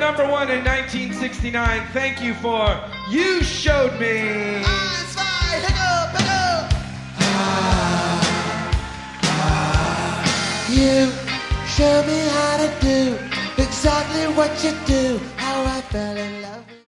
number one in 1969. Thank you for You Showed Me. You showed me how to do exactly what you do, how I fell in love.